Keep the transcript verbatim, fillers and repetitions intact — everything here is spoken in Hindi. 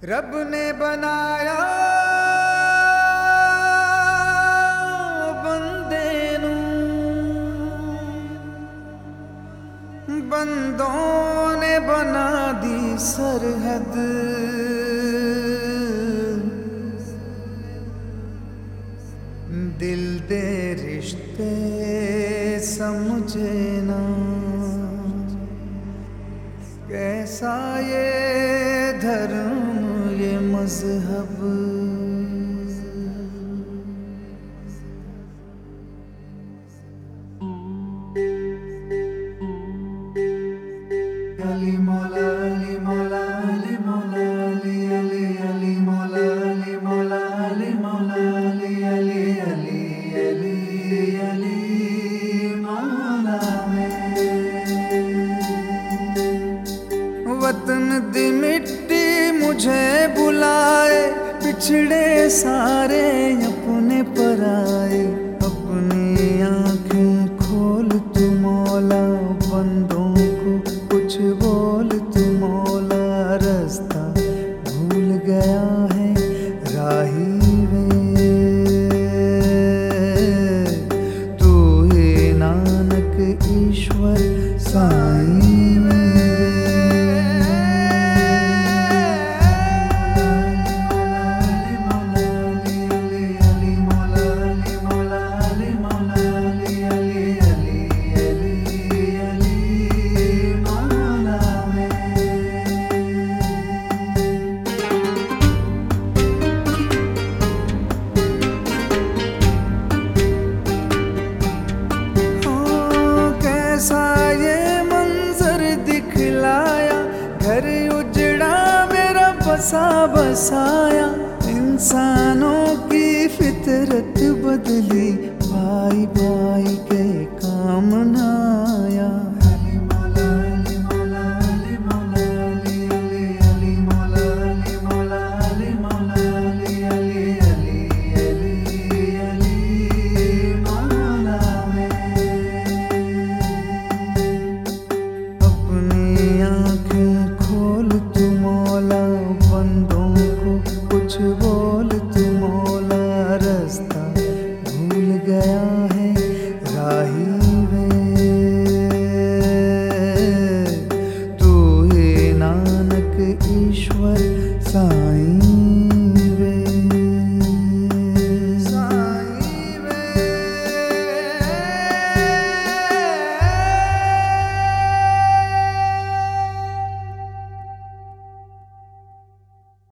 रब ने बनाया बंदे नू, बंदों ने बना दी सरहद। दिल दे रिश्ते समझे ना, कैसा ये धर्म ये मजहब। अली मौला अली मौला अली मौला अली अली अली मौला अली मौला अली मौला अली अली अली अली अली मौला वतन दी मिट्टी मुझे बुलाए, पिछड़े सारे अपने पराए। अपनी आंखें खोल तू मौला, बंदों को कुछ बोल तू मौला। रास्ता भूल गया है राही वे, तू ही नानक ईश्वर साईं। घर उजड़ा मेरा बसा बसाया, इंसानों की फितरत बदली। भाई भाई के काम ना